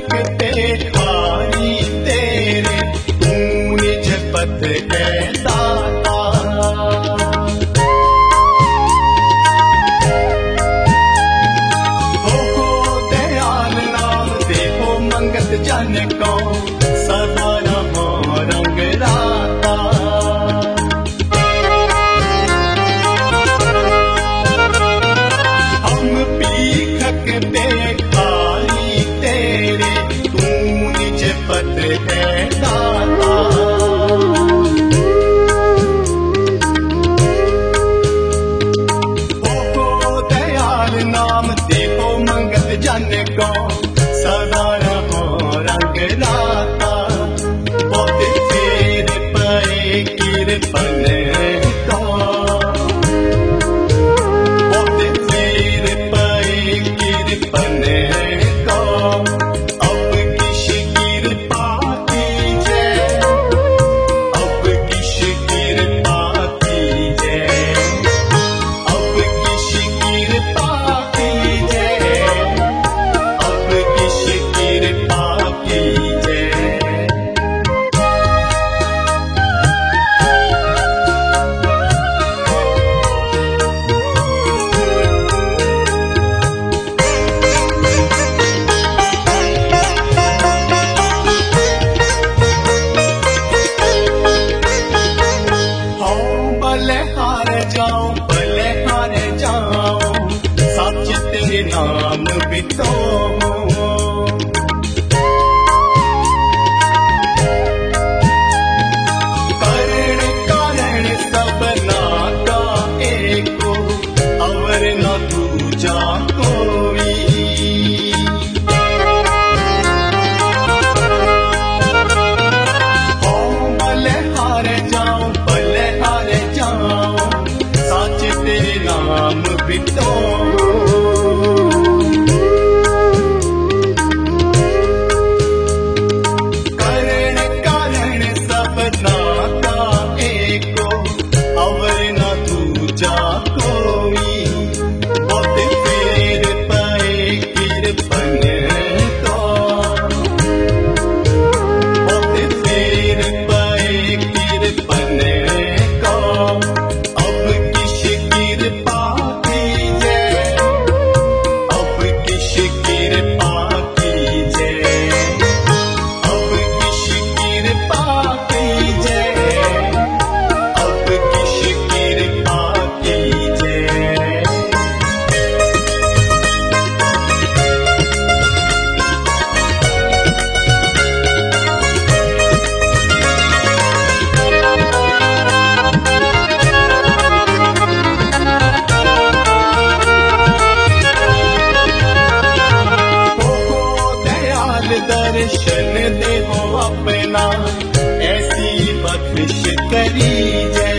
पे खारी तेरे, तू निज पथ है दाता। हो दयाल नाम दे हो मंगत जन को, सदा रहो रंग राता। हम पीखक पे खारी तेरे, तू निज पथ है दाता। हो दयाल नाम दे हो मंगत जन को, सदा रहो रंग राता। बहुत फेर पए किरपन को, बहुत फेर पए किरपन को, अब किश कृपा कीजे, अब किश कृपा कीजे, अब किश कृपा कीजे, अब किश कृपा कीजे। बलिहार जाऊं बलिहार जाऊं, सच तेरे नाम बितो। करण कारण सबना का एको, अवर न दूजा कोई। बलिहार जाऊं बलिहार जाऊं, सच तेरे नाम बितो। करण कारण सबना का एको, अवर न दूजा कोई। बहुत फेर पए किरपन को, बहुत फेर पए किरपन को, अब किश कृपा कीजे, अब किश कृपा कीजे, अब किश कृपा कीजे, अब किश कृपा कीजे। दयाल दर्शन दे हो अपना, ऐसी बख्शिश करी जय।